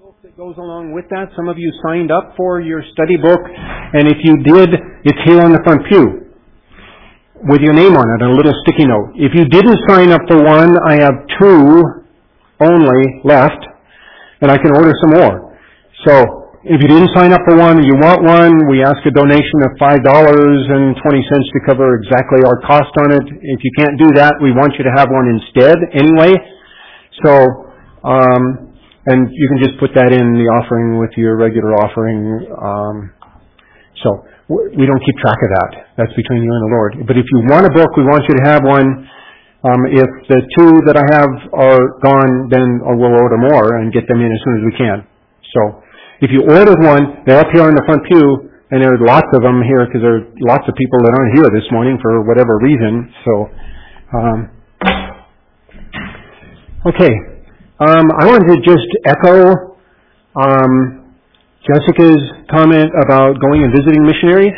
that goes along with that. Some of you signed up for your study book, and if you did, it's here on the front pew with your name on it and a little sticky note. If you didn't sign up for one, I have 2 only left, and I can order some more. So if you didn't sign up for one and you want one, we ask a donation of $5.20 to cover exactly our cost on it. If you can't do that, we want you to have one instead anyway. So, and you can just put that in the offering with your regular offering. So we don't keep track of that. That's between you and the Lord. But if you want a book, we want you to have one. If the 2 that I have are gone, then we'll order more and get them in as soon as we can. So if you ordered one, they're up here on the front pew, and there are lots of them here because there are lots of people that aren't here this morning for whatever reason. So, okay. I wanted to just echo Jessica's comment about going and visiting missionaries.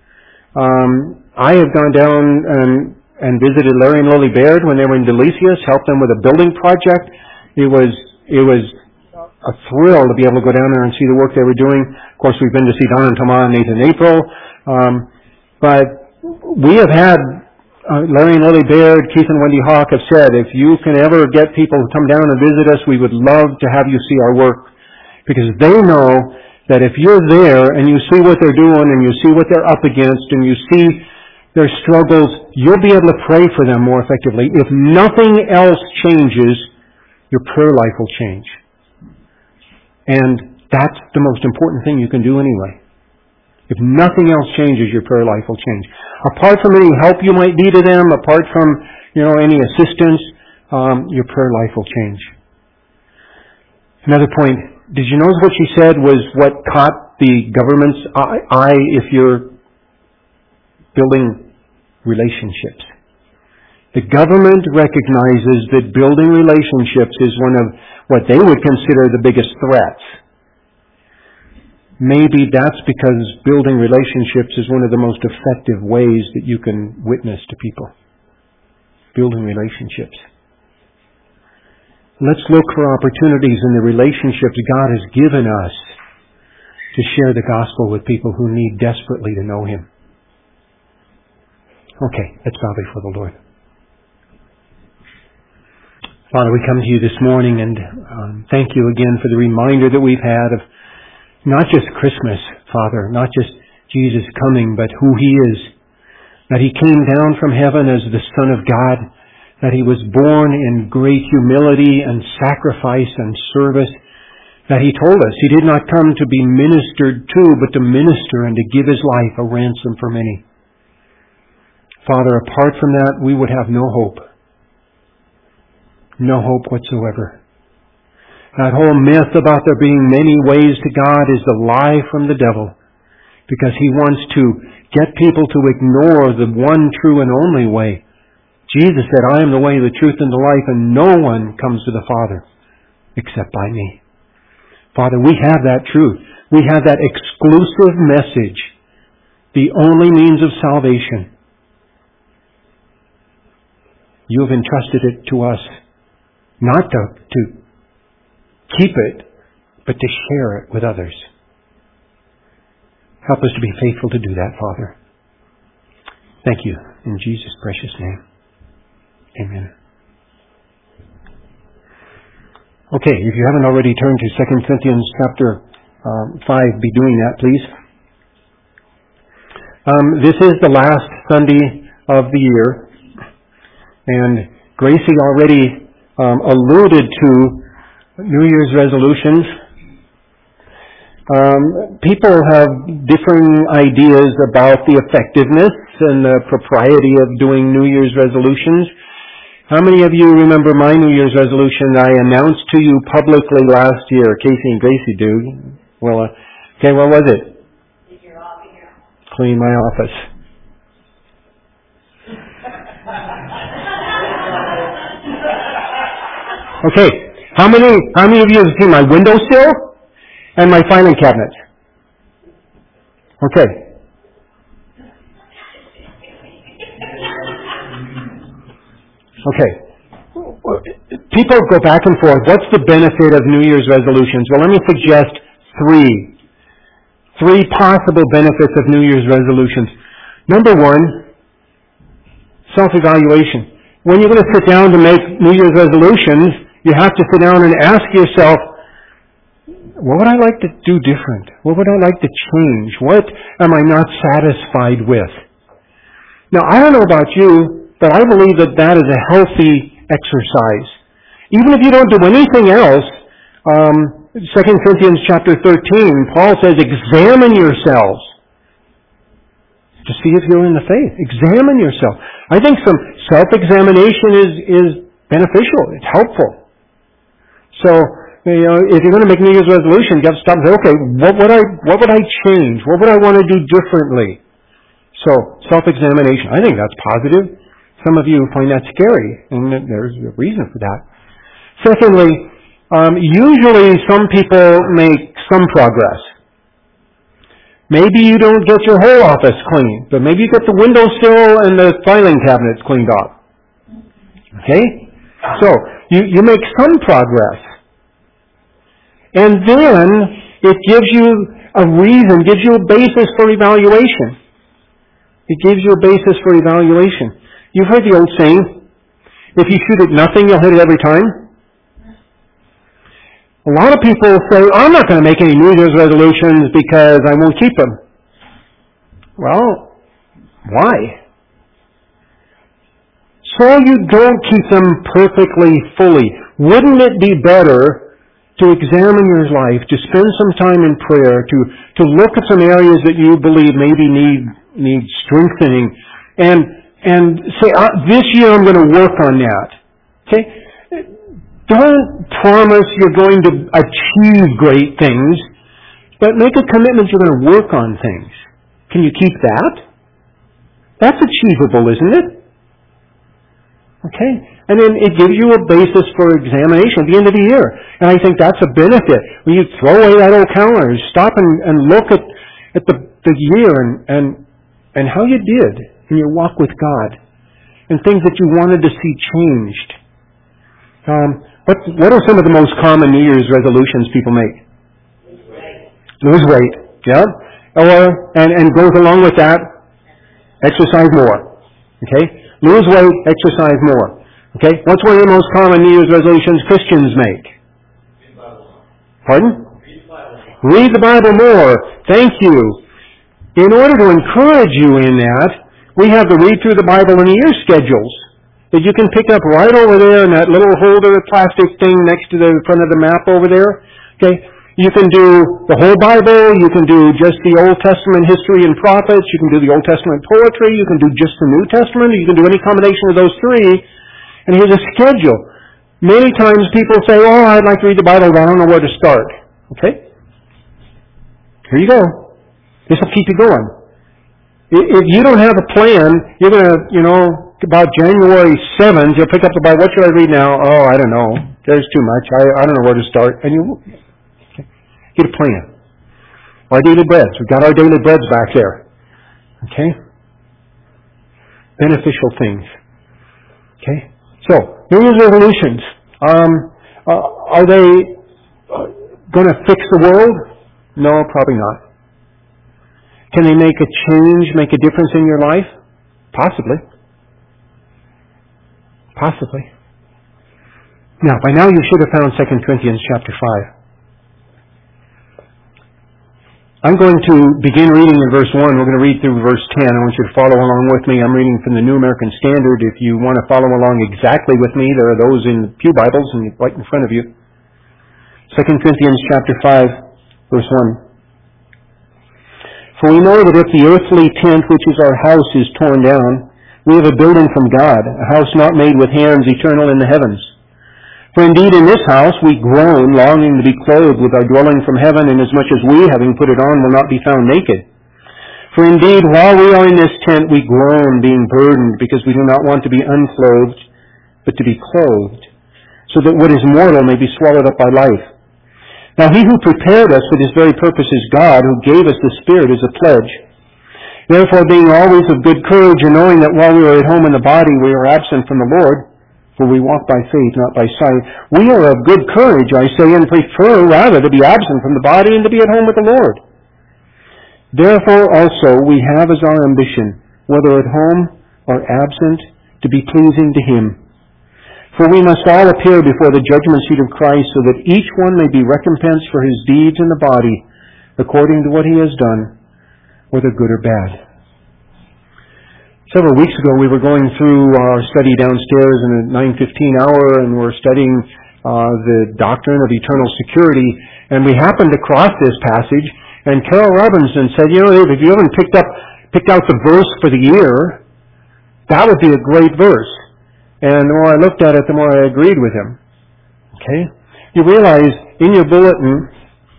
I have gone down and visited Larry and Lily Baird when they were in Delicias, helped them with a building project. It was a thrill to be able to go down there and see the work they were doing. Of course, we've been to see Don and Tama and Nathan April. But we have had Larry and Lily Baird, Keith and Wendy Hawk have said, if you can ever get people to come down and visit us, we would love to have you see our work. Because they know that if you're there and you see what they're doing and you see what they're up against and you see their struggles, you'll be able to pray for them more effectively. If nothing else changes, your prayer life will change. And that's the most important thing you can do anyway. If nothing else changes, your prayer life will change. Apart from any help you might be to them, apart from, any assistance, your prayer life will change. Another point. Did you notice what she said was what caught the government's eye if you're building relationships? The government recognizes that building relationships is one of what they would consider the biggest threats. Maybe that's because building relationships is one of the most effective ways that you can witness to people. Building relationships. Let's look for opportunities in the relationships God has given us to share the gospel with people who need desperately to know Him. Okay, let's bow before the Lord. Father, we come to you this morning and thank you again for the reminder that we've had of not just Christmas, Father, not just Jesus coming, but who He is. That He came down from heaven as the Son of God, that He was born in great humility and sacrifice and service, that He told us He did not come to be ministered to, but to minister and to give His life a ransom for many. Father, apart from that, we would have no hope. No hope whatsoever. That whole myth about there being many ways to God is a lie from the devil, because he wants to get people to ignore the one true and only way. Jesus said, I am the way, the truth, and the life, and no one comes to the Father except by me. Father, we have that truth. We have that exclusive message, the only means of salvation. You have entrusted it to us, not to keep it, but to share it with others. Help us to be faithful to do that, Father. Thank you. In Jesus' precious name. Amen. Okay, if you haven't already turned to 2 Corinthians chapter 5, be doing that, please. This is the last Sunday of the year, and Gracie already alluded to New Year's resolutions. People have differing ideas about the effectiveness and the propriety of doing New Year's resolutions. How many of you remember my New Year's resolution that I announced to you publicly last year? Casey and Gracie do. Well, okay, what was it? Clean my office. Okay. How many of you have seen my windowsill and my filing cabinet? Okay. Okay. People go back and forth. What's the benefit of New Year's resolutions? Well, let me suggest three. Three possible benefits of New Year's resolutions. Number one, self-evaluation. When you're going to sit down to make New Year's resolutions, you have to sit down and ask yourself, what would I like to do different? What would I like to change? What am I not satisfied with? Now, I don't know about you, but I believe that that is a healthy exercise. Even if you don't do anything else, 2 Corinthians chapter 13, Paul says, examine yourselves to see if you're in the faith. Examine yourself. I think some self-examination is beneficial. It's helpful. So, if you're going to make New Year's resolution, you have to stop and say, okay, what would I change? What would I want to do differently? So, self-examination. I think that's positive. Some of you find that scary, and there's a reason for that. Secondly, usually some people make some progress. Maybe you don't get your whole office clean, but maybe you get the windowsill and the filing cabinets cleaned off. Okay? So, you make some progress. And then, it gives you a reason, gives you a basis for evaluation. It gives you a basis for evaluation. You've heard the old saying, if you shoot at nothing, you'll hit it every time. A lot of people say, I'm not going to make any New Year's resolutions because I won't keep them. Well, why? So you don't keep them perfectly fully. Wouldn't it be better to examine your life, to spend some time in prayer, to look at some areas that you believe maybe need strengthening, and say, this year I'm going to work on that. Okay? Don't promise you're going to achieve great things, but make a commitment you're going to work on things. Can you keep that? That's achievable, isn't it? Okay? And then it gives you a basis for examination at the end of the year. And I think that's a benefit. When you throw away that old calendar, stop and look at the year and how you did in your walk with God, and things that you wanted to see changed. What are some of the most common New Year's resolutions people make? Lose weight. Yeah. And goes along with that, exercise more. Okay? Lose weight, exercise more. Okay? What's one of the most common New Year's resolutions Christians make? Pardon? Read the Bible more. Thank you. In order to encourage you in that, we have the Read Through the Bible in a Year schedules that you can pick up right over there in that little holder plastic thing next to the front of the map over there. Okay? You can do the whole Bible, you can do just the Old Testament history and prophets, you can do the Old Testament poetry, you can do just the New Testament, you can do any combination of those three. And here's a schedule. Many times people say, I'd like to read the Bible, but I don't know where to start. Okay? Here you go. This will keep you going. If you don't have a plan, you're going to, about January 7th, you'll pick up the Bible. What should I read now? I don't know. There's too much. I don't know where to start. And you get a plan. Our daily breads. We've got our daily breads back there. Okay? Beneficial things. Okay? So, New Year's resolutions. Are they going to fix the world? No, probably not. Can they make a change, make a difference in your life? Possibly. Possibly. Now, by now you should have found 2 Corinthians chapter 5. I'm going to begin reading in verse 1. We're going to read through verse 10. I want you to follow along with me. I'm reading from the New American Standard. If you want to follow along exactly with me, there are those in the pew Bibles and right in front of you. 2 Corinthians chapter 5, verse 1. For we know that if the earthly tent, which is our house, is torn down, we have a building from God, a house not made with hands, eternal in the heavens. For indeed in this house we groan, longing to be clothed with our dwelling from heaven, inasmuch as we, having put it on, will not be found naked. For indeed, while we are in this tent, we groan, being burdened, because we do not want to be unclothed, but to be clothed, so that what is mortal may be swallowed up by life. Now he who prepared us for this very purpose is God, who gave us the Spirit as a pledge. Therefore, being always of good courage, and knowing that while we are at home in the body, we are absent from the Lord, For we walk by faith, not by sight. We are of good courage, I say, and prefer rather to be absent from the body and to be at home with the Lord. Therefore also we have as our ambition, whether at home or absent, to be pleasing to Him. For we must all appear before the judgment seat of Christ, so that each one may be recompensed for his deeds in the body, according to what he has done, whether good or bad. Several weeks ago we were going through our study downstairs in a 9:15 hour, and we're studying the doctrine of eternal security, and we happened across this passage, and Carol Robinson said, if you haven't picked out the verse for the year, that would be a great verse. And the more I looked at it, the more I agreed with him. Okay? You realize in your bulletin,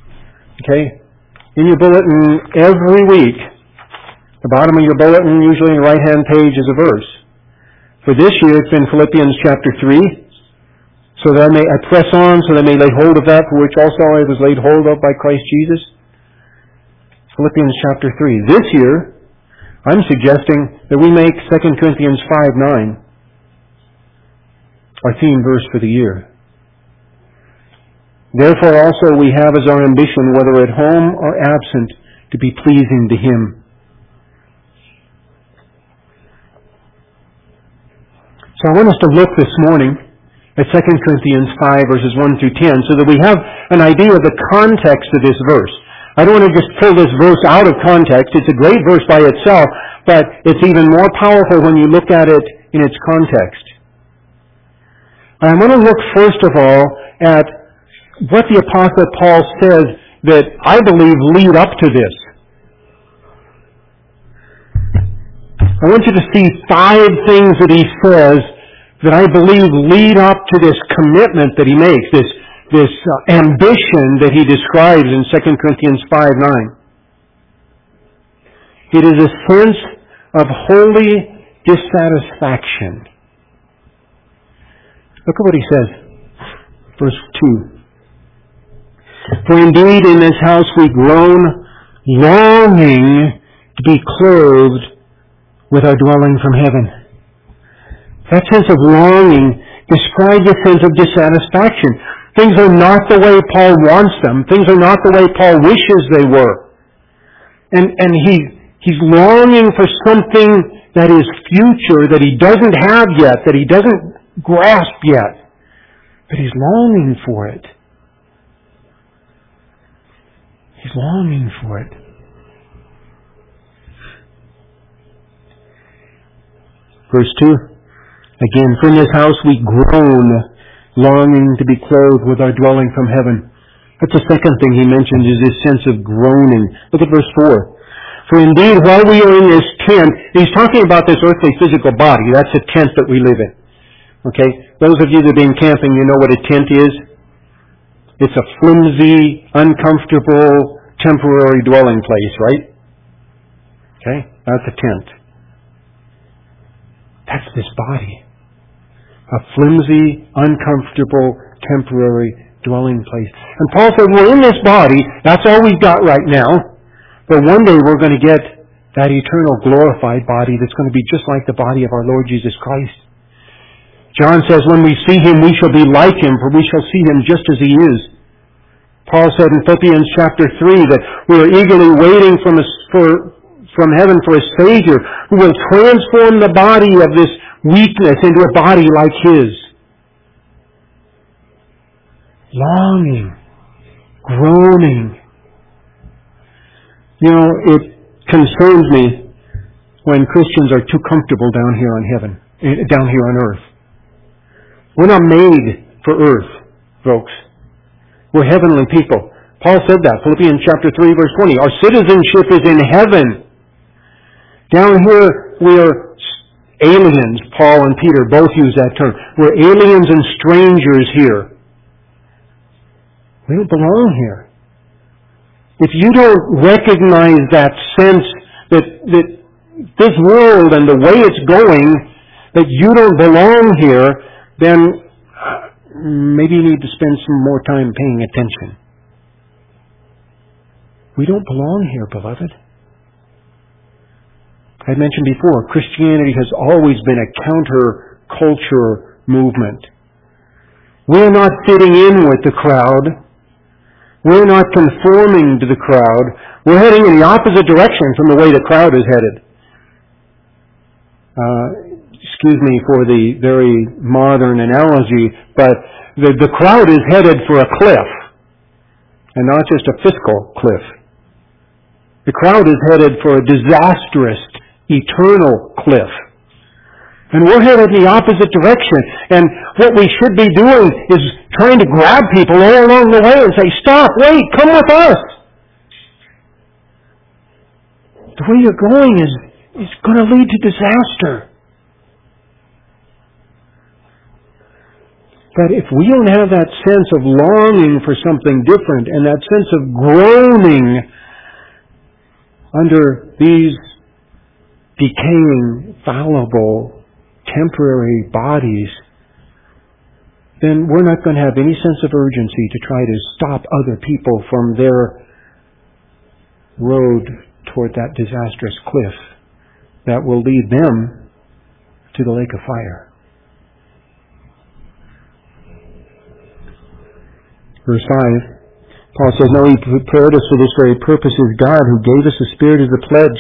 every week, the bottom of your bulletin, usually in the right-hand page, is a verse. For this year, it's been Philippians chapter 3. So that I press on, so that I may lay hold of that for which also I was laid hold of by Christ Jesus. Philippians chapter 3. This year, I'm suggesting that we make 2 Corinthians 5:9 our theme verse for the year. Therefore also we have as our ambition, whether at home or absent, to be pleasing to Him. So I want us to look this morning at 2 Corinthians 5 verses 1 through 10 so that we have an idea of the context of this verse. I don't want to just pull this verse out of context. It's a great verse by itself, but it's even more powerful when you look at it in its context. I want to look first of all at what the Apostle Paul says that I believe lead up to this. I want you to see 5 things that he says that I believe lead up to this commitment that he makes, this ambition that he describes in 2 Corinthians 5:9. It is a sense of holy dissatisfaction. Look at what he says. Verse 2. For indeed in this house we groan, longing to be clothed with our dwelling from heaven. That sense of longing describes a sense of dissatisfaction. Things are not the way Paul wants them. Things are not the way Paul wishes they were. And he's longing for something that is future, that he doesn't have yet, that he doesn't grasp yet. But he's longing for it. He's longing for it. Verse 2. Again, from this house we groan, longing to be clothed with our dwelling from heaven. That's the second thing he mentions, is this sense of groaning. Look at verse 4. For indeed, while we are in this tent, he's talking about this earthly physical body. That's the tent that we live in. Okay? Those of you that have been camping, you know what a tent is. It's a flimsy, uncomfortable, temporary dwelling place, right? Okay? That's a tent. That's this body. A flimsy, uncomfortable, temporary dwelling place. And Paul said, we're in this body. That's all we've got right now. But one day we're going to get that eternal glorified body that's going to be just like the body of our Lord Jesus Christ. John says, when we see Him, we shall be like Him, for we shall see Him just as He is. Paul said in Philippians chapter 3 that we are eagerly waiting from heaven for a Savior who will transform the body of this weakness into a body like His. Longing, groaning. You know, it concerns me when Christians are too comfortable down here on earth. We're not made for earth, folks. We're heavenly people. Paul said that, Philippians chapter 3, verse 20. Our citizenship is in heaven. Down here, we are aliens. Paul and Peter both use that term. We're aliens and strangers here. We don't belong here. If you don't recognize that sense that this world and the way it's going, that you don't belong here, then maybe you need to spend some more time paying attention. We don't belong here, beloved. I mentioned before, Christianity has always been a counter-culture movement. We're not fitting in with the crowd. We're not conforming to the crowd. We're heading in the opposite direction from the way the crowd is headed. Excuse me for the very modern analogy, but the crowd is headed for a cliff, and not just a fiscal cliff. The crowd is headed for a disastrous, eternal cliff. And we're headed in the opposite direction. And what we should be doing is trying to grab people all along the way and say, stop, wait, come with us. The way you're going is going to lead to disaster. But if we don't have that sense of longing for something different and that sense of groaning under these decaying, fallible, temporary bodies, then we're not going to have any sense of urgency to try to stop other people from their road toward that disastrous cliff that will lead them to the lake of fire. Verse 5, Paul says, "No, He prepared us for this very purpose is God, who gave us the Spirit as a pledge."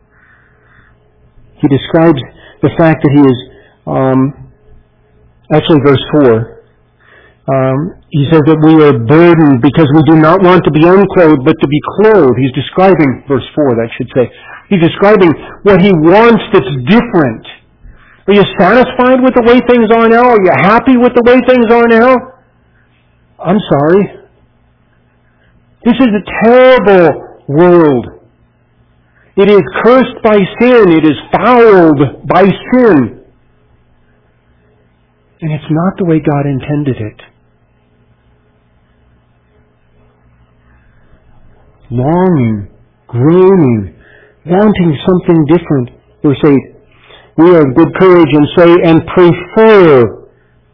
He describes the fact that He is, actually verse 4, he says that we are burdened because we do not want to be unclothed, but to be clothed. He's describing, verse 4, that should say, he's describing what He wants that's different. Are you satisfied with the way things are now? Are you happy with the way things are now? I'm sorry. This is a terrible world. It is cursed by sin. It is fouled by sin. And it's not the way God intended it. Longing, groaning, wanting something different. Verse 8, we are of good courage and say, and prefer.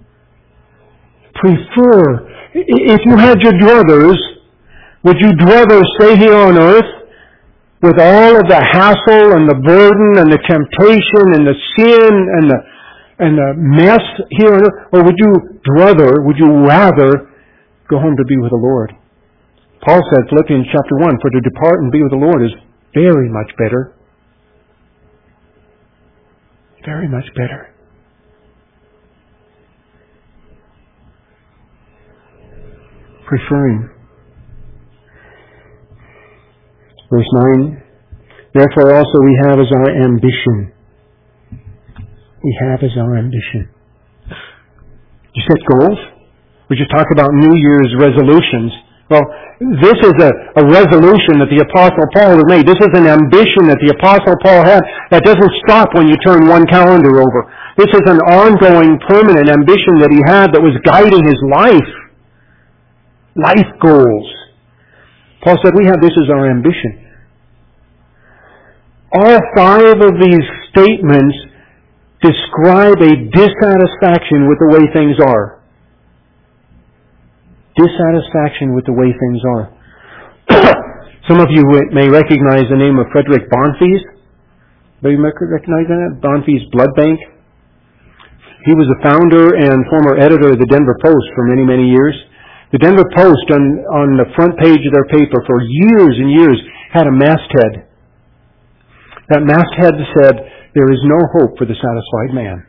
If you had your druthers, would you rather stay here on earth with all of the hassle and the burden and the temptation and the sin and the mess here on earth? Or would you rather go home to be with the Lord? Paul said, Philippians chapter 1, for to depart and be with the Lord is very much better. Very much better. Preferring. Verse 9, therefore also we have as our ambition. We have as our ambition. You set goals? We just talk about New Year's resolutions. Well, this is a resolution that the Apostle Paul has made. This is an ambition that the Apostle Paul had that doesn't stop when you turn one calendar over. This is an ongoing, permanent ambition that he had that was guiding his life. Life goals. Paul said, we have this as our ambition. All 5 of these statements describe a dissatisfaction with the way things are. Dissatisfaction with the way things are. Some of you may recognize the name of Frederick Bonfils. Do you recognize that? Bonfils Blood Bank. He was the founder and former editor of the Denver Post for many, many years. The Denver Post, on the front page of their paper for years and years, had a masthead. That masthead said, there is no hope for the satisfied man.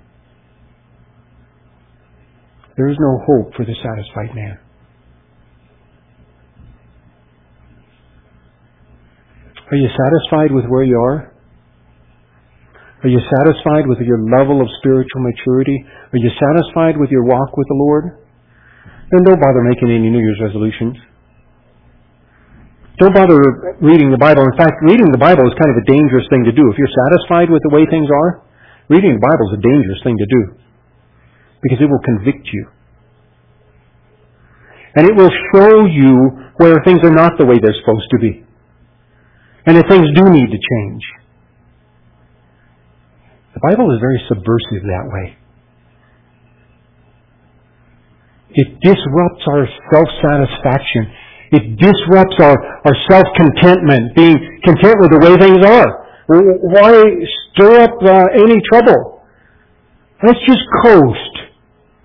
There is no hope for the satisfied man. Are you satisfied with where you are? Are you satisfied with your level of spiritual maturity? Are you satisfied with your walk with the Lord? Then don't bother making any New Year's resolutions. Don't bother reading the Bible. In fact, reading the Bible is kind of a dangerous thing to do. If you're satisfied with the way things are, reading the Bible is a dangerous thing to do. Because it will convict you. And it will show you where things are not the way they're supposed to be. And if things do need to change. The Bible is very subversive that way. It disrupts our self-satisfaction. It disrupts our self-contentment, being content with the way things are. Why stir up any trouble? Let's just coast.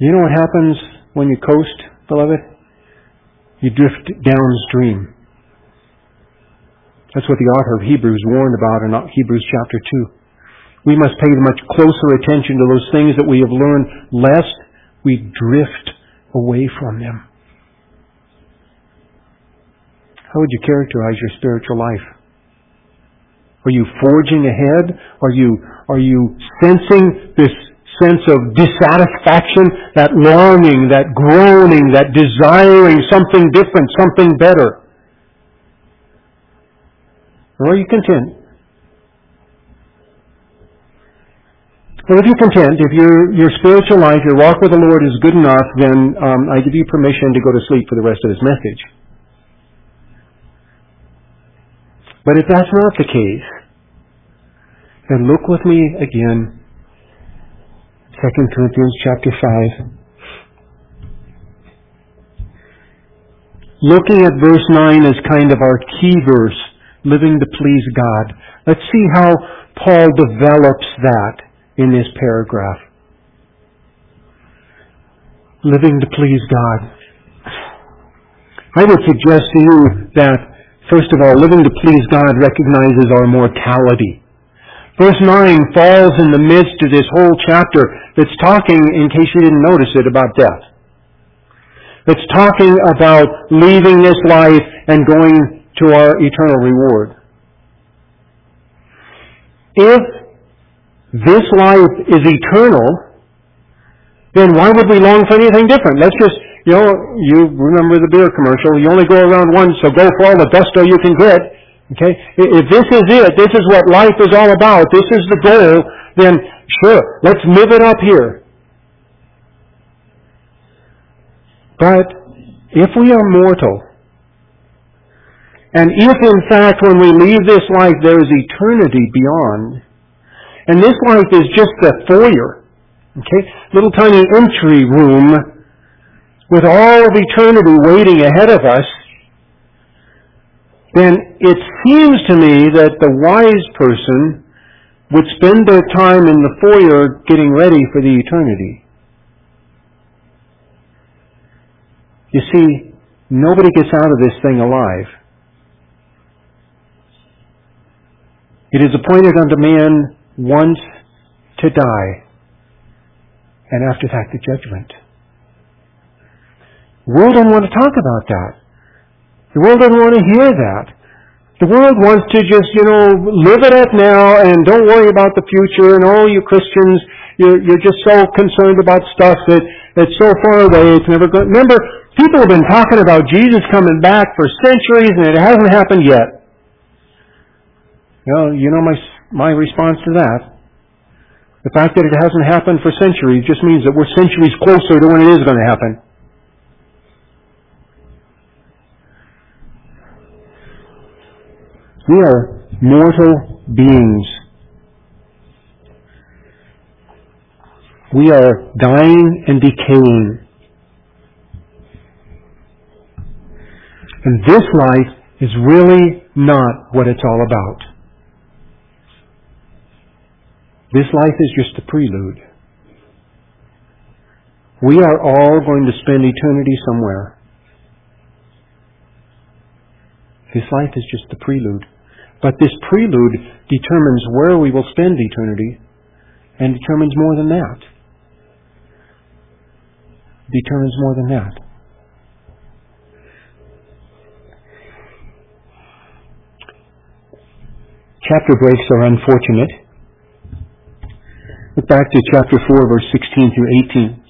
You know what happens when you coast, beloved? You drift downstream. That's what the author of Hebrews warned about in Hebrews chapter 2. We must pay much closer attention to those things that we have learned, lest we drift away from them. How would you characterize your spiritual life? Are you forging ahead? Are you sensing this sense of dissatisfaction, that longing, that groaning, that desiring something different, something better? Or are you content? Well, if you're content, if your spiritual life, your walk with the Lord is good enough, then I give you permission to go to sleep for the rest of this message. But if that's not the case, then look with me again, 2 Corinthians chapter 5. Looking at verse 9 as kind of our key verse, living to please God. Let's see how Paul develops that in this paragraph. Living to please God. I would suggest to you that, first of all, living to please God recognizes our mortality. Verse 9 falls in the midst of this whole chapter that's talking, in case you didn't notice it, about death. It's talking about leaving this life and going to our eternal reward. If this life is eternal, then why would we long for anything different? Let's just, you remember the beer commercial, you only go around once, so go for all the gusto you can get. Okay? If this is it, this is what life is all about, this is the goal, then sure, let's live it up here. But if we are mortal, and if in fact when we leave this life there is eternity beyond, and this life is just the foyer, okay, little tiny entry room with all of eternity waiting ahead of us, then it seems to me that the wise person would spend their time in the foyer getting ready for the eternity. You see, nobody gets out of this thing alive. It is appointed unto man once to die, and after that the judgment. The world doesn't want to talk about that. The world doesn't want to hear that. The world wants to just, live it up now and don't worry about the future, and you Christians, you're just so concerned about stuff that's so far away, it's never going. Remember, people have been talking about Jesus coming back for centuries and it hasn't happened yet. My response to that. The fact that it hasn't happened for centuries just means that we're centuries closer to when it is going to happen. We are mortal beings. We are dying and decaying. And this life is really not what it's all about. This life is just a prelude. We are all going to spend eternity somewhere. This life is just the prelude. But this prelude determines where we will spend eternity and determines more than that. Determines more than that. Chapter breaks are unfortunate. Look back to chapter 4, verse 16 through 18.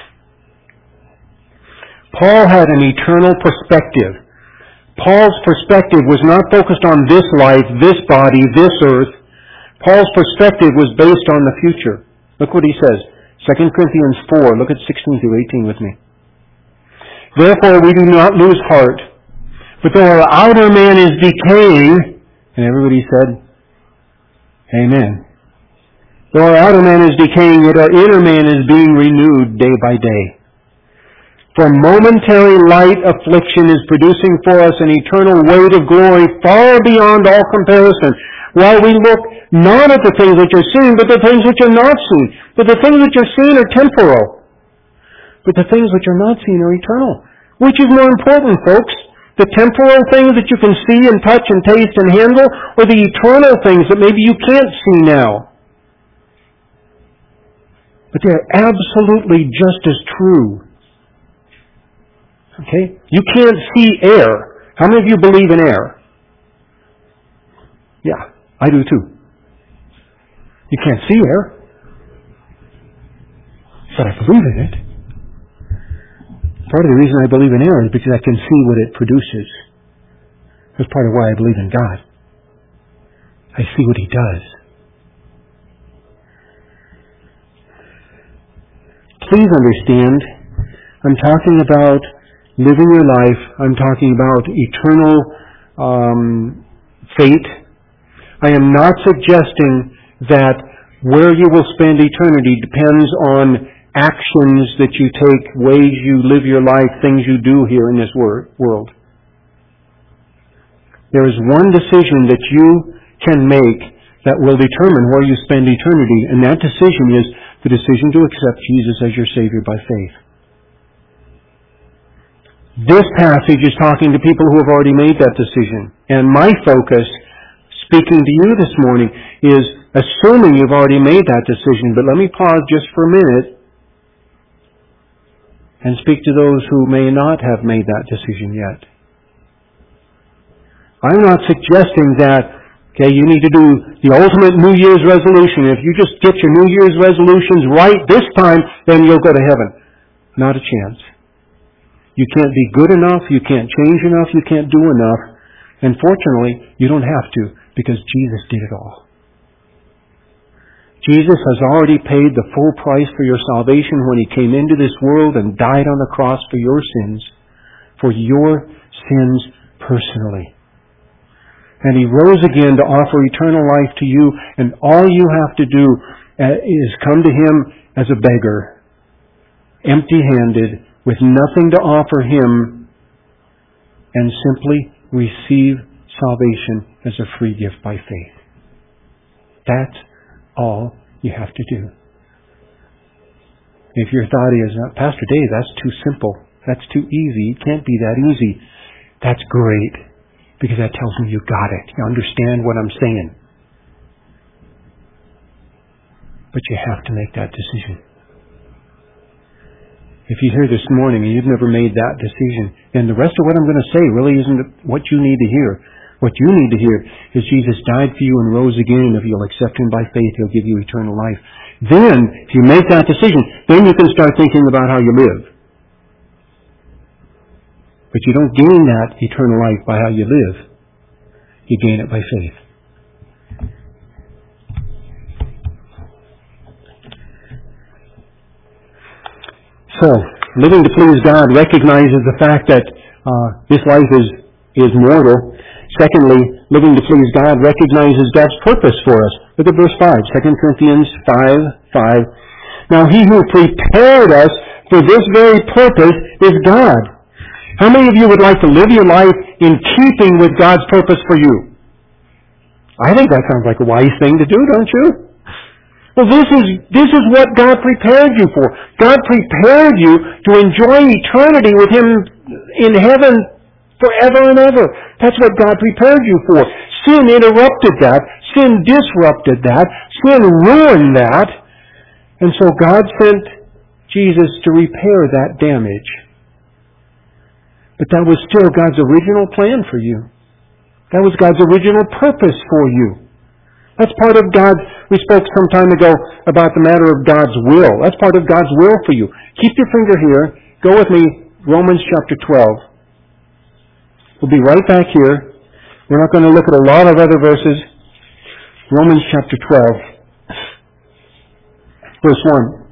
Paul had an eternal perspective. Paul's perspective was not focused on this life, this body, this earth. Paul's perspective was based on the future. Look what he says. 2 Corinthians 4, look at 16 through 18 with me. Therefore we do not lose heart, but though our outer man is decaying, and everybody said, Amen. Though our outer man is decaying, yet our inner man is being renewed day by day. For momentary light affliction is producing for us an eternal weight of glory far beyond all comparison, while we look not at the things which are seen, but the things which are not seen. But the things which are seen are temporal, But the things which are not seen are eternal. Which is more important, folks? The temporal things that you can see and touch and taste and handle, or the eternal things that maybe you can't see now? But they're absolutely just as true. Okay? You can't see air. How many of you believe in air? Yeah, I do too. You can't see air. But I believe in it. Part of the reason I believe in air is because I can see what it produces. That's part of why I believe in God. I see what He does. Please understand, I'm talking about living your life. I'm talking about eternal fate. I am not suggesting that where you will spend eternity depends on actions that you take, ways you live your life, things you do here in this world. There is one decision that you can make that will determine where you spend eternity, and that decision is the decision to accept Jesus as your Savior by faith. This passage is talking to people who have already made that decision. And my focus, speaking to you this morning, is assuming you've already made that decision. But let me pause just for a minute and speak to those who may not have made that decision yet. I'm not suggesting that, you need to do the ultimate New Year's resolution. If you just get your New Year's resolutions right this time, then you'll go to heaven. Not a chance. You can't be good enough, you can't change enough, you can't do enough. And fortunately, you don't have to, because Jesus did it all. Jesus has already paid the full price for your salvation when He came into this world and died on the cross for your sins personally. And He rose again to offer eternal life to you, and all you have to do is come to Him as a beggar, empty-handed, with nothing to offer Him, and simply receive salvation as a free gift by faith. That's all you have to do. If your thought is, Pastor Dave, that's too simple. That's too easy. It can't be that easy. That's great, because that tells me you got it. You understand what I'm saying. But you have to make that decision. If you're here this morning and you've never made that decision, then the rest of what I'm going to say really isn't what you need to hear. What you need to hear is Jesus died for you and rose again, and if you'll accept Him by faith, He'll give you eternal life. Then, if you make that decision, then you can start thinking about how you live. But you don't gain that eternal life by how you live. You gain it by faith. So, living to please God recognizes the fact that this life is mortal. Secondly, living to please God recognizes God's purpose for us. Look at verse 5, 2 Corinthians 5:5. Now He who prepared us for this very purpose is God. How many of you would like to live your life in keeping with God's purpose for you? I think that sounds like a wise thing to do, don't you? Well, this is what God prepared you for. God prepared you to enjoy eternity with Him in heaven forever and ever. That's what God prepared you for. Sin interrupted that. Sin disrupted that. Sin ruined that. And so God sent Jesus to repair that damage. But that was still God's original plan for you. That was God's original purpose for you. That's part of God's... We spoke some time ago about the matter of God's will. That's part of God's will for you. Keep your finger here. Go with me, Romans chapter 12. We'll be right back here. We're not going to look at a lot of other verses. Romans chapter 12. Verse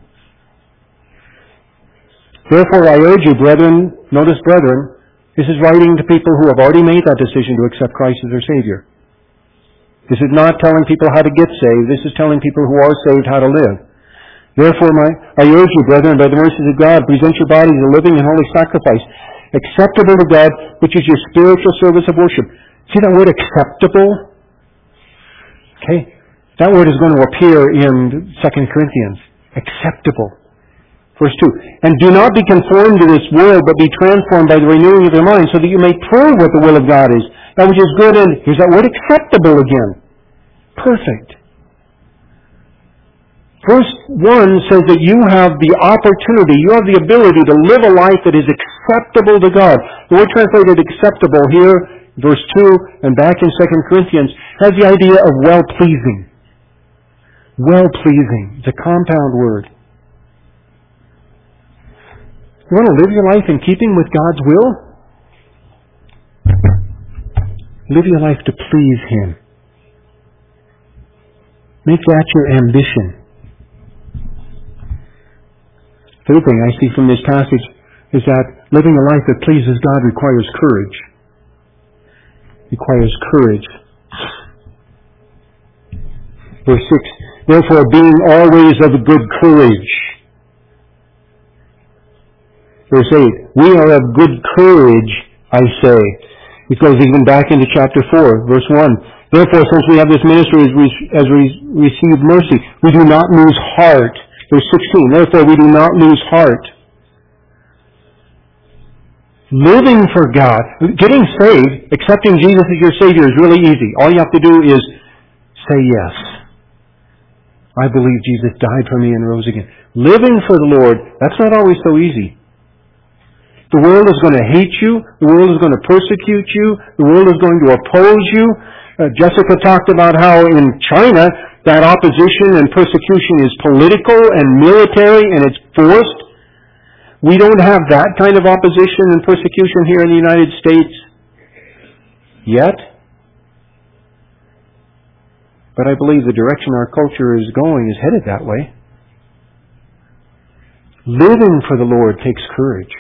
1. Therefore I urge you, brethren, notice brethren, this is writing to people who have already made that decision to accept Christ as their Savior. This is not telling people how to get saved. This is telling people who are saved how to live. Therefore, I urge you, brethren, by the mercies of God, present your bodies a living and holy sacrifice, acceptable to God, which is your spiritual service of worship. See that word acceptable? Okay? That word is going to appear in 2 Corinthians. Acceptable. Verse 2, and do not be conformed to this world, but be transformed by the renewing of your mind, so that you may prove what the will of God is. That which is good and, here's that word, acceptable again. Perfect. Verse 1 says that you have the opportunity, you have the ability to live a life that is acceptable to God. The word translated acceptable here, verse 2, and back in 2 Corinthians, has the idea of well-pleasing. Well-pleasing. It's a compound word. You want to live your life in keeping with God's will? Live your life to please Him. Make that your ambition. Third thing I see from this passage is that living a life that pleases God requires courage. Requires courage. Verse 6, therefore being always of good courage. Verse 8, we are of good courage, I say. It goes even back into chapter 4, verse 1. Therefore, since we have this ministry as we receive mercy, we do not lose heart. Verse 16, therefore we do not lose heart. Living for God, getting saved, accepting Jesus as your Savior is really easy. All you have to do is say yes. I believe Jesus died for me and rose again. Living for the Lord, that's not always so easy. The world is going to hate you. The world is going to persecute you. The world is going to oppose you. Jessica talked about how in China that opposition and persecution is political and military and it's forced. We don't have that kind of opposition and persecution here in the United States yet. But I believe the direction our culture is going is headed that way. Living for the Lord takes courage.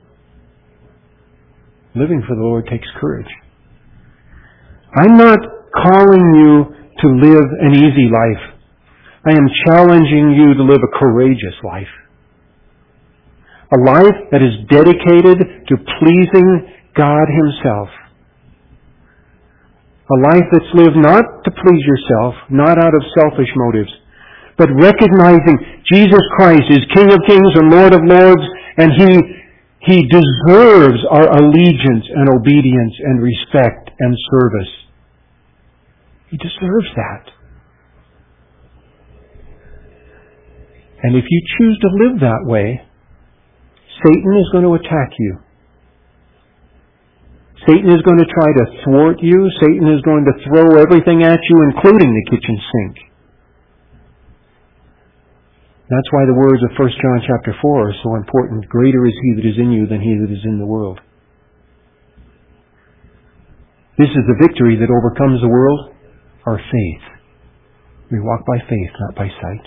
Living for the Lord takes courage. I'm not calling you to live an easy life. I am challenging you to live a courageous life. A life that is dedicated to pleasing God Himself. A life that's lived not to please yourself, not out of selfish motives, but recognizing Jesus Christ is King of Kings and Lord of Lords, and He deserves our allegiance and obedience and respect and service. He deserves that. And if you choose to live that way, Satan is going to attack you. Satan is going to try to thwart you. Satan is going to throw everything at you, including the kitchen sink. That's why the words of 1 John chapter 4 are so important. Greater is He that is in you than he that is in the world. This is the victory that overcomes the world, our faith. We walk by faith, not by sight.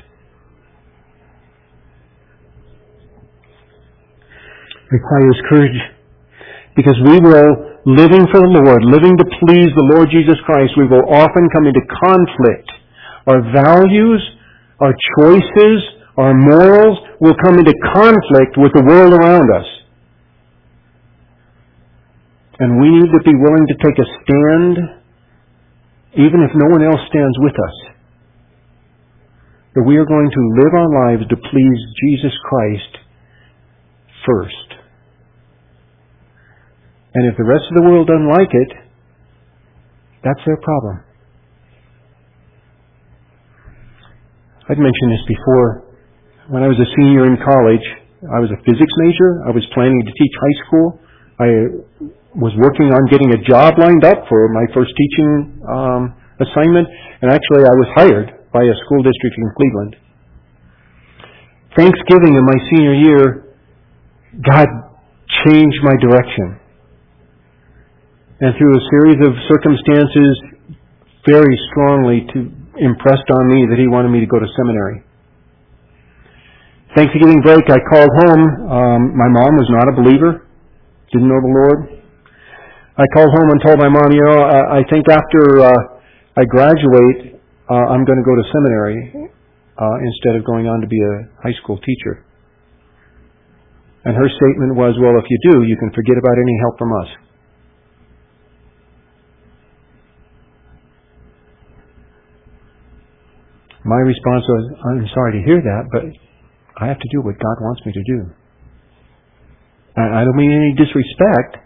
Requires courage because we will, living for the Lord, living to please the Lord Jesus Christ, we will often come into conflict. Our values, our choices, our morals will come into conflict with the world around us. And we need to be willing to take a stand, even if no one else stands with us. That we are going to live our lives to please Jesus Christ first. And if the rest of the world doesn't like it, that's their problem. I'd mentioned this before. When I was a senior in college, I was a physics major. I was planning to teach high school. I was working on getting a job lined up for my first teaching assignment, and actually I was hired by a school district in Cleveland. Thanksgiving in my senior year, God changed my direction. And through a series of circumstances, very strongly impressed on me that He wanted me to go to seminary. Thanksgiving break, I called home. My mom was not a believer, didn't know the Lord. I called home and told my mom, I think after I graduate, I'm going to go to seminary instead of going on to be a high school teacher. And her statement was, well, if you do, you can forget about any help from us. My response was, I'm sorry to hear that, but I have to do what God wants me to do. I don't mean any disrespect,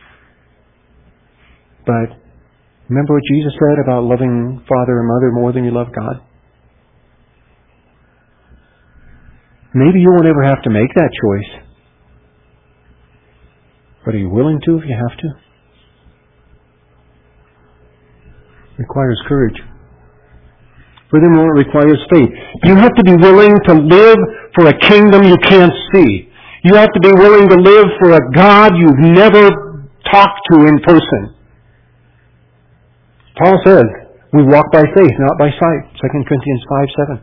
but remember what Jesus said about loving father and mother more than you love God? Maybe you won't ever have to make that choice. But are you willing to if you have to? It requires courage. Furthermore, it requires faith. You have to be willing to live for a kingdom you can't see. You have to be willing to live for a God you've never talked to in person. Paul says, we walk by faith, not by sight. 2 Corinthians 5:7.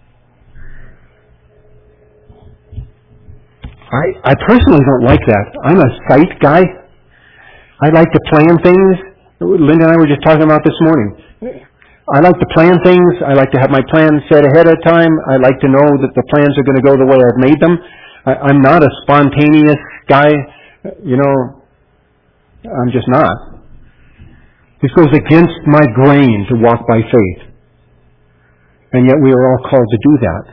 I personally don't like that. I'm a sight guy. I like to plan things. Linda and I were just talking about this morning. I like to plan things. I like to have my plans set ahead of time. I like to know that the plans are going to go the way I've made them. I'm not a spontaneous guy. I'm just not. This goes against my grain to walk by faith. And yet we are all called to do that.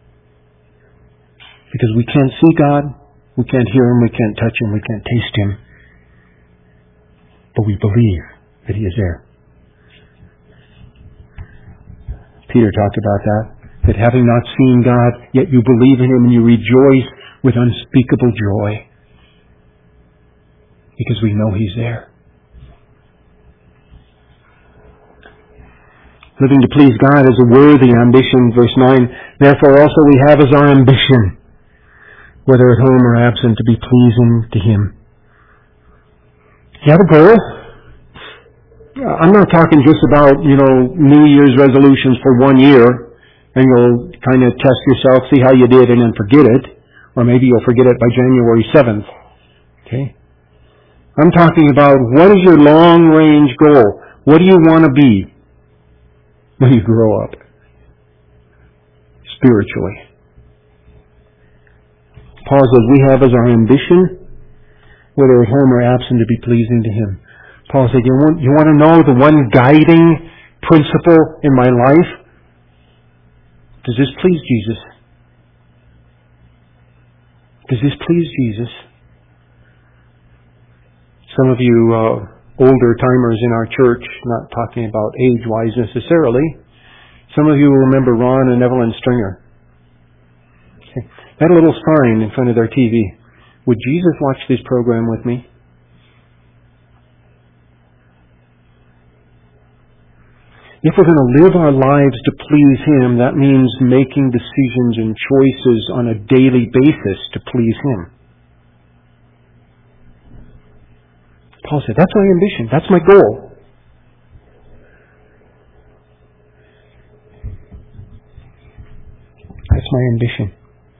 Because we can't see God, we can't hear Him, we can't touch Him, we can't taste Him. But we believe that He is there. Peter talked about that having not seen God, yet you believe in Him and you rejoice with unspeakable joy. Because we know He's there. Living to please God is a worthy ambition. Verse 9, therefore also we have as our ambition, whether at home or absent, to be pleasing to Him. You have a goal? I'm not talking just about, New Year's resolutions for 1 year, and you'll kind of test yourself, see how you did, and then forget it. Or maybe you'll forget it by January 7th. Okay? I'm talking about, what is your long-range goal? What do you want to be when you grow up? Spiritually. Paul says, we have as our ambition, whether at home or absent, to be pleasing to Him. Paul said, you want to know the one guiding principle in my life? Does this please Jesus? Does this please Jesus? Some of you older timers in our church, not talking about age-wise necessarily, some of you will remember Ron and Evelyn Stringer. Okay. They had a little sign in front of their TV. Would Jesus watch this program with me? If we're going to live our lives to please Him, that means making decisions and choices on a daily basis to please Him. Paul said, that's my ambition. That's my goal. That's my ambition.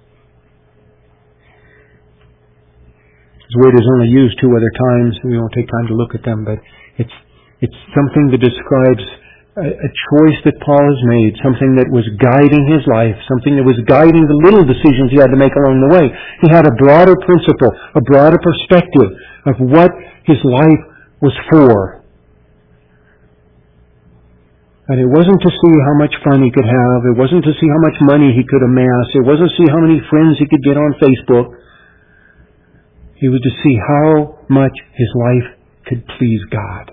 This word is only used 2 other times. We won't take time to look at them, but it's something that describes a choice that Paul has made, something that was guiding his life, something that was guiding the little decisions he had to make along the way. He had a broader principle, a broader perspective of what his life was for. And it wasn't to see how much fun he could have. It wasn't to see how much money he could amass. It wasn't to see how many friends he could get on Facebook. It was to see how much his life could please God.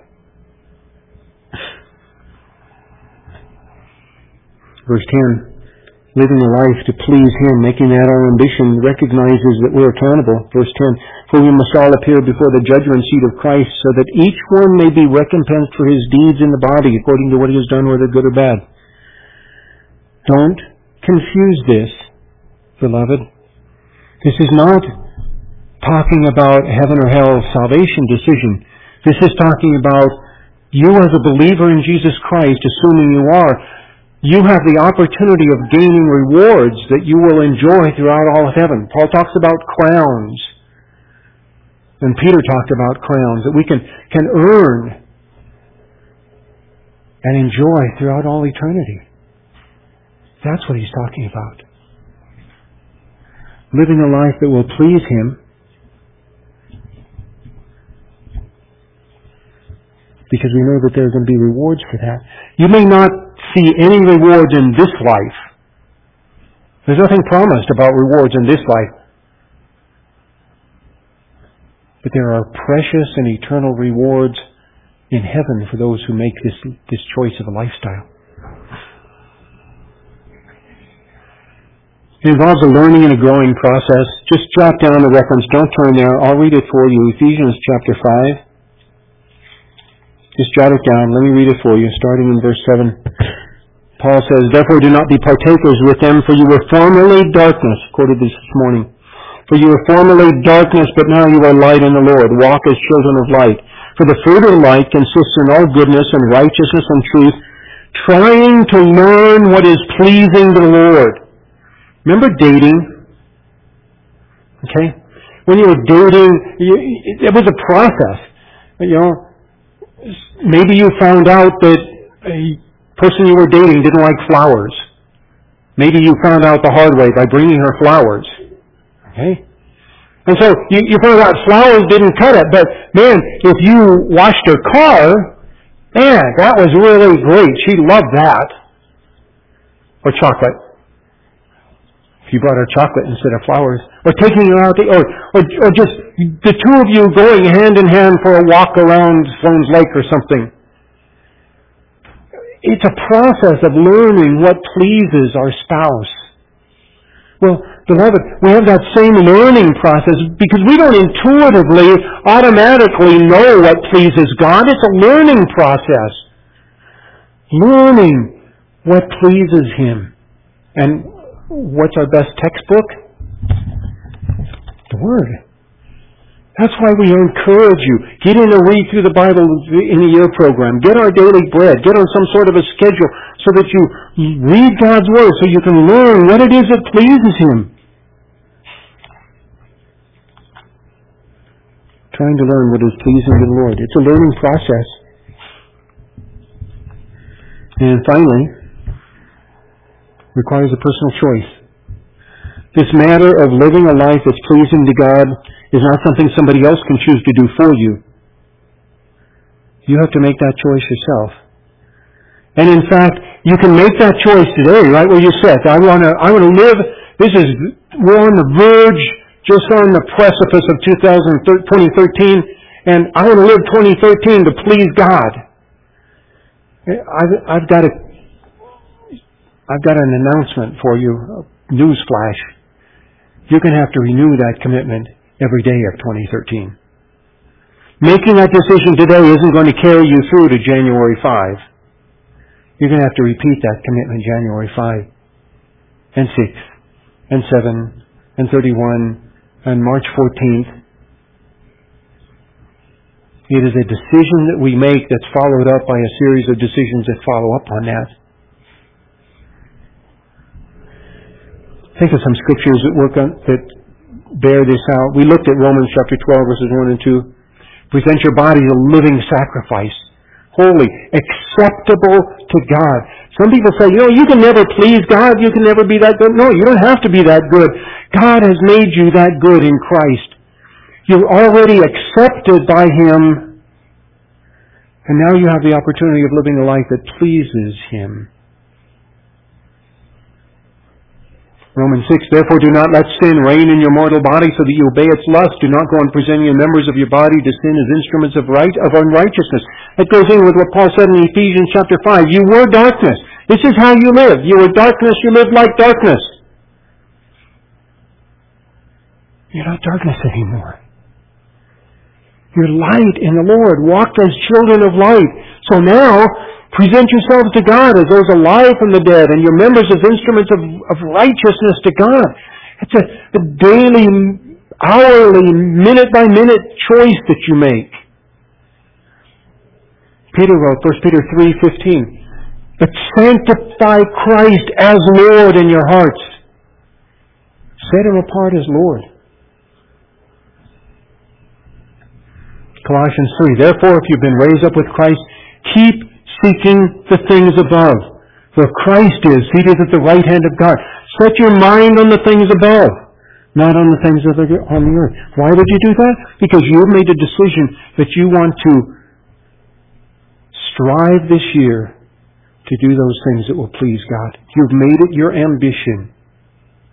Verse 10, living a life to please Him, making that our ambition, recognizes that we're accountable. Verse 10, for we must all appear before the judgment seat of Christ, so that each one may be recompensed for his deeds in the body, according to what he has done, whether good or bad. Don't confuse this, beloved. This is not talking about heaven or hell salvation decision. This is talking about you as a believer in Jesus Christ, assuming you are. You have the opportunity of gaining rewards that you will enjoy throughout all of heaven. Paul talks about crowns. And Peter talked about crowns that we can earn and enjoy throughout all eternity. That's what he's talking about. Living a life that will please Him, because we know that there are going to be rewards for that. You may not see any rewards in this life There's nothing promised about rewards in this life. But there are precious and eternal rewards in heaven for those who make this choice of a lifestyle. It involves a learning and a growing process. Just jot down the reference. Don't turn there. I'll read it for you. Ephesians chapter 5. Just jot it down. Let me read it for you, starting in verse 7. Paul says, "Therefore do not be partakers with them, for you were formerly darkness." Quoted this morning. "For you were formerly darkness, but now you are light in the Lord. Walk as children of light. For the fruit of light consists in all goodness and righteousness and truth, trying to learn what is pleasing to the Lord." Remember dating? Okay? When you were dating, it was a process. Maybe you found out that a person you were dating didn't like flowers. Maybe you found out the hard way by bringing her flowers. Okay? And so you found out flowers didn't cut it, but man, if you washed her car, man, that was really great. She loved that. Or chocolate. If you brought her chocolate instead of flowers. Or taking her out, or just the two of you going hand in hand for a walk around Sloan's Lake or something. It's a process of learning what pleases our spouse. Well, beloved, we have that same learning process because we don't intuitively, automatically know what pleases God. It's a learning process. Learning what pleases Him. And what's our best textbook? The Word. That's why we encourage you. Get in and read through the Bible in a year program. Get our daily bread. Get on some sort of a schedule so that you read God's Word so you can learn what it is that pleases Him. Trying to learn what is pleasing to the Lord. It's a learning process. And finally, requires a personal choice. This matter of living a life that's pleasing to God is not something somebody else can choose to do for you. You have to make that choice yourself. And in fact, you can make that choice today, right where you sit. I want to live. We're on the verge, just on the precipice of 2013, and I want to live 2013 to please God. I've got an announcement for you, a newsflash. You're going to have to renew that commitment every day of 2013. Making that decision today isn't going to carry you through to January 5. You're going to have to repeat that commitment January 5 and 6 and 7 and 31 and March 14th. It is a decision that we make that's followed up by a series of decisions that follow up on that. Think of some scriptures that bear this out. We looked at Romans chapter 12, verses 1 and 2. Present your body a living sacrifice, holy, acceptable to God. Some people say, you can never please God. You can never be that good. No, you don't have to be that good. God has made you that good in Christ. You're already accepted by Him. And now you have the opportunity of living a life that pleases Him. Romans 6, therefore do not let sin reign in your mortal body so that you obey its lust. Do not go on presenting the members of your body to sin as instruments of unrighteousness. That goes in with what Paul said in Ephesians chapter 5. You were darkness. This is how you lived. You were darkness. You lived like darkness. You're not darkness anymore. You're light in the Lord. Walk as children of light. So now, present yourselves to God as those alive from the dead, and your members as instruments of righteousness to God. It's a daily, hourly, minute-by-minute choice that you make. Peter wrote, 1 Peter 3:15, but sanctify Christ as Lord in your hearts. Set Him apart as Lord. Colossians 3, therefore, if you've been raised up with Christ, keep seeking the things above, where Christ is seated at the right hand of God. Set your mind on the things above, not on the things on the earth. Why would you do that? Because you've made a decision that you want to strive this year to do those things that will please God. You've made it your ambition.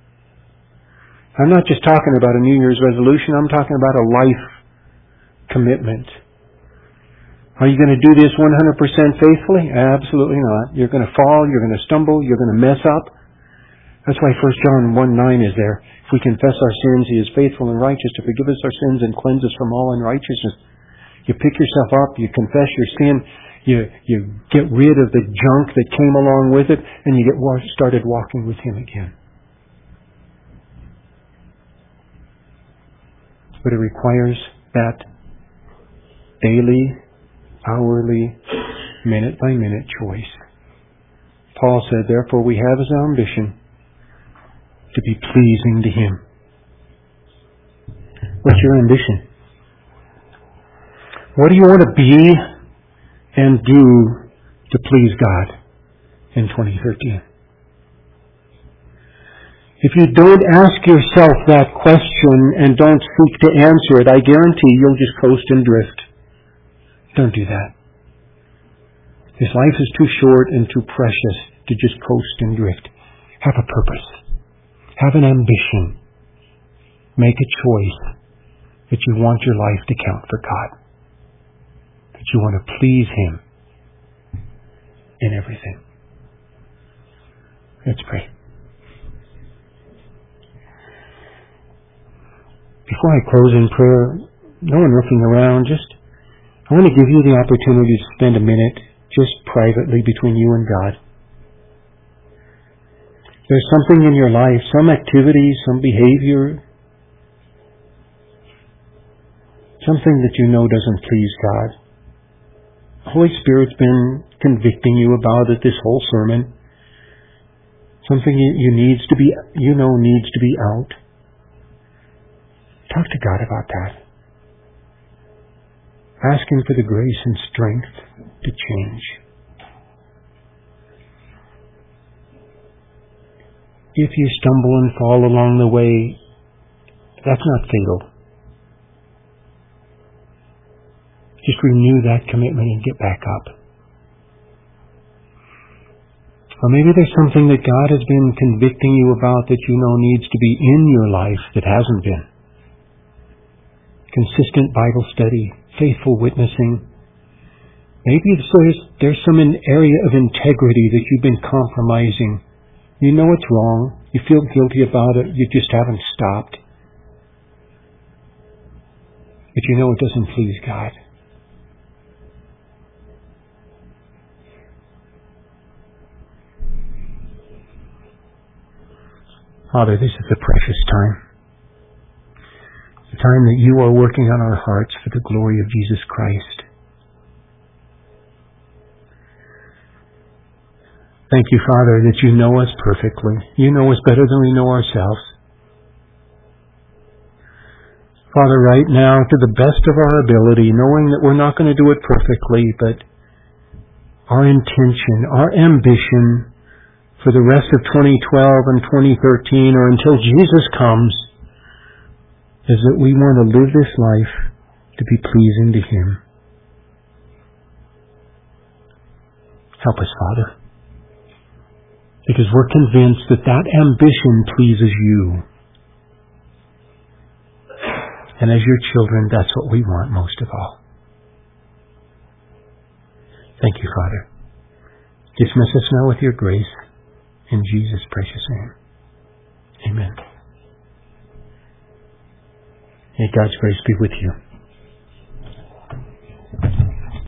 I'm not just talking about a New Year's resolution. I'm talking about a life commitment. Are you going to do this 100% faithfully? Absolutely not. You're going to fall, you're going to stumble, you're going to mess up. That's why 1 John 1:9 is there. If we confess our sins, He is faithful and righteous to forgive us our sins and cleanse us from all unrighteousness. You pick yourself up, you confess your sin, you get rid of the junk that came along with it, and you get started walking with Him again. But it requires that daily, hourly, minute-by-minute choice. Paul said, therefore we have as our ambition to be pleasing to Him. What's your ambition? What do you want to be and do to please God in 2013? If you don't ask yourself that question and don't seek to answer it, I guarantee you'll just coast and drift. Don't do that. This life is too short and too precious to just coast and drift. Have a purpose. Have an ambition. Make a choice that you want your life to count for God. That you want to please Him in everything. Let's pray. Before I close in prayer, no one looking around, I want to give you the opportunity to spend a minute just privately between you and God. There's something in your life, some activity, some behavior, something that you know doesn't please God. The Holy Spirit's been convicting you about it this whole sermon. Something needs to be out. Talk to God about that. Ask Him for the grace and strength to change. If you stumble and fall along the way, that's not fatal. Just renew that commitment and get back up. Or maybe there's something that God has been convicting you about that you know needs to be in your life that hasn't been. Consistent Bible study, faithful witnessing. Maybe there's some area of integrity that you've been compromising. You know it's wrong. You feel guilty about it. You just haven't stopped. But you know it doesn't please God. Father, this is a precious time. The time that you are working on our hearts for the glory of Jesus Christ. Thank you, Father, that you know us perfectly. You know us better than we know ourselves. Father, right now, to the best of our ability, knowing that we're not going to do it perfectly, but our intention, our ambition for the rest of 2012 and 2013, or until Jesus comes, is that we want to live this life to be pleasing to Him. Help us, Father. Because we're convinced that ambition pleases you. And as your children, that's what we want most of all. Thank you, Father. Dismiss us now with your grace. In Jesus' precious name. Amen. May God's grace be with you.